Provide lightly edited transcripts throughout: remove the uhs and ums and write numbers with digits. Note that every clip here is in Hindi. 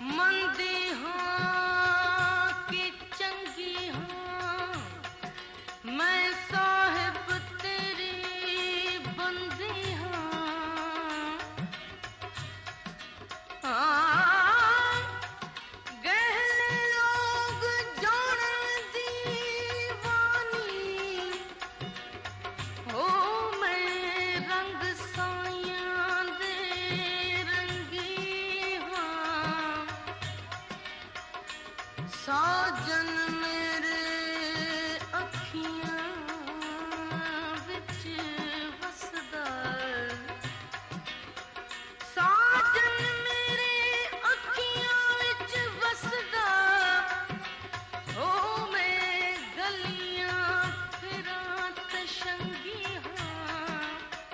मंदी हाँ कि चंगी हाँ, मैं साहिब तेरी बंदी हाँ। गहले लोग जान दीवानी हो, मैं रंग साइयां दे रंगी हाँ। साजन मेरे अखियां विच वसदा, साजन मेरे अखियां विच वसदा हो, मैं गलियां फिरां तशंगी हाँ।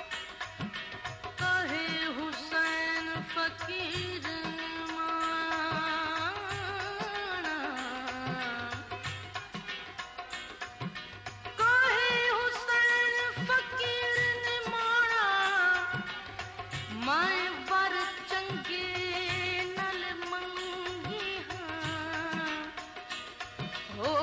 कहे हुसैन फकीर माना, कहे हुसैन फकीर ने माना, मैं वर चंगे नल मंगी हाँ। हो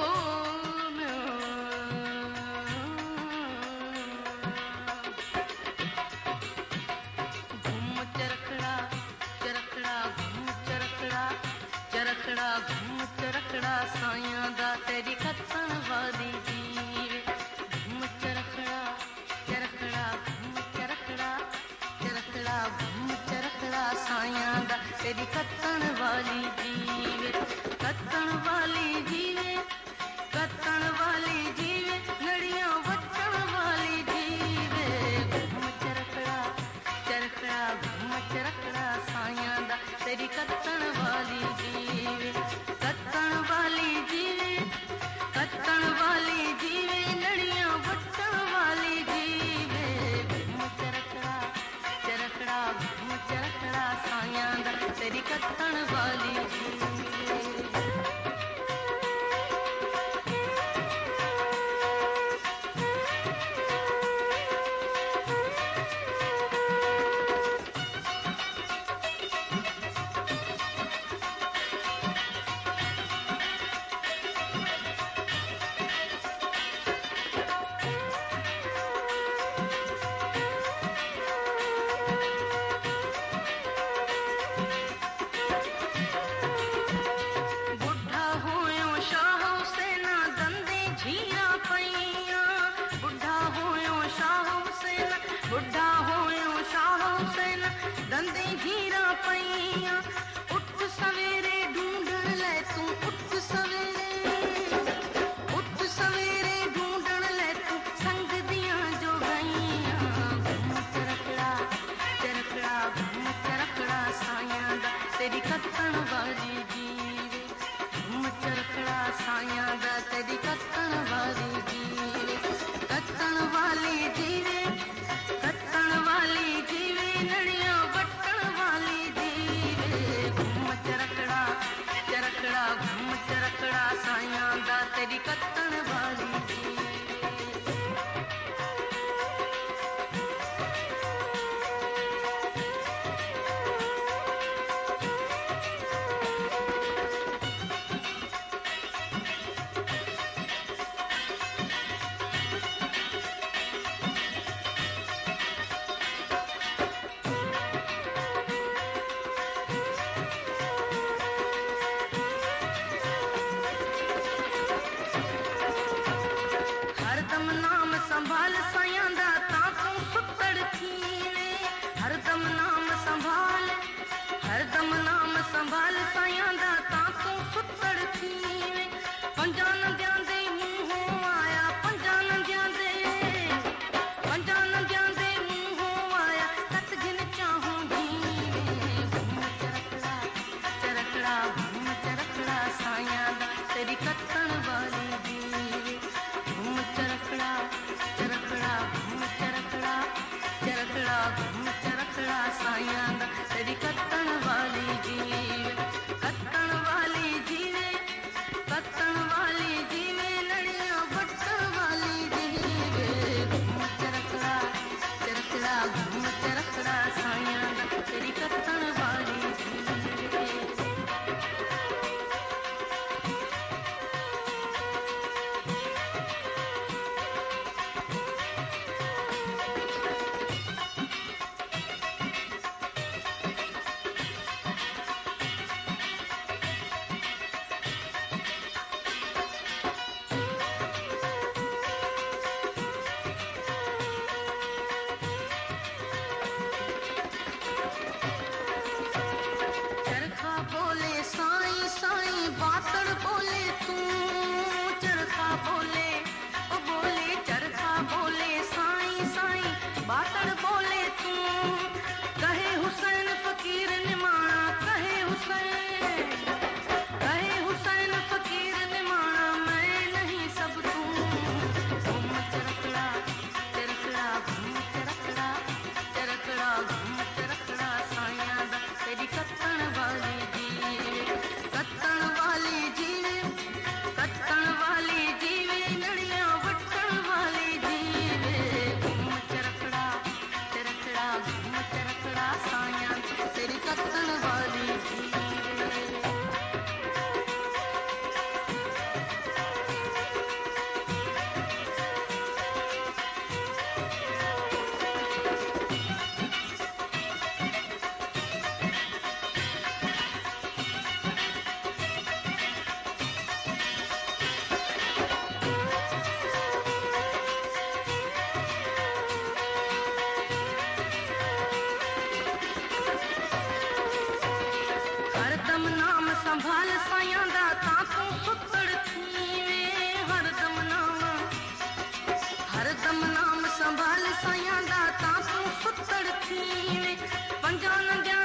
घूम चरखड़ा चरखड़ा घूम चरखड़ा, चरखड़ा घूम चरखड़ा साइयां दा तेरी कत्तन वाली जीवे। घूम चरखड़ा चरखड़ा घूम चरखड़ा, चरखड़ा घूम चरखड़ा साइयां दा तेरी कत्तन वाली जीवे। कत्तन वाली जीवे, कत्तन वाली जीवे, नड़ियां वटन वाली जीवे। घूम चरखड़ा चरखड़ा घूम चरखड़ा साइयां दा तेरी कत्तन वाली जीवे। कत्तन वाली जीवे, कत्तन वाली जीवे, नड़ियां वटन वाली जीवे। घूम चरखड़ा चरखड़ा घूम चरखड़ा साइयां दा तेरी कत्तन वाली जीवे। बुढ़ा होयो शाह हुसैन दंदे झीरा पैया, बुढ़ा होयो शाह हुसैन, बुढ़ा होयो शाह हुसैन दंदे झीरा पैया। उठ सवेरे ढूंढण ले तू, उठ सवेरे, उठ सवेरे ढूंढण ले तू संग दियां जो गईयां। घूम चरखड़ा चरखड़ा घूम चरखड़ा साइयां दा तेरी कत्तन वाली जीवे। घूम चरखड़ा साइयां दा तेरी कत्तन वाली जीवे। कत्तन वाली जीवे, कत्तन वाली जीवे, नड़ियां वटन वाली जीवे। घूम चरखड़ा चरखड़ा घूम चरखड़ा साइयां दा तेरी कत्तन वाली जीवे। हरदम नाम संभाल साइयां दा तां तू सुतड़ थीवे। हरदम नाम संभाल, हरदम नाम संभाल साइयां दा तां तू सुतड़ थीवे। पंजां नंदियां दे मूंहों आया, पंजां नंदियां दे, पंजां नंदियां दे मूंहों आया, कत गिन चाहूं जीवे। घूम चरखड़ा चरखड़ा घूम चरखड़ा साइयां दा तेरी कत्तन वाली जीवे। घूम चरखड़ा चरखड़ा घूम चरखड़ा, चरखड़ा घूम चरखड़ा साइयां दा तेरी कत्तन वाली जीवे। कत्तन वाली जीवे, संभाल सायां दा तां तूं सुतड़ थीवें हरदम नाम संभाल सायां दा तां तूं सुतड़ थीवें पंजां नंदियां